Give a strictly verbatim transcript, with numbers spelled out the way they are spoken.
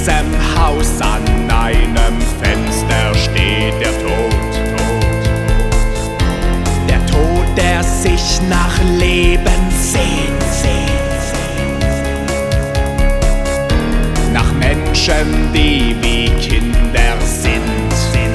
diesem Haus an einem Fenster steht der Tod. Der Tod, der sich nach Leben sehnt.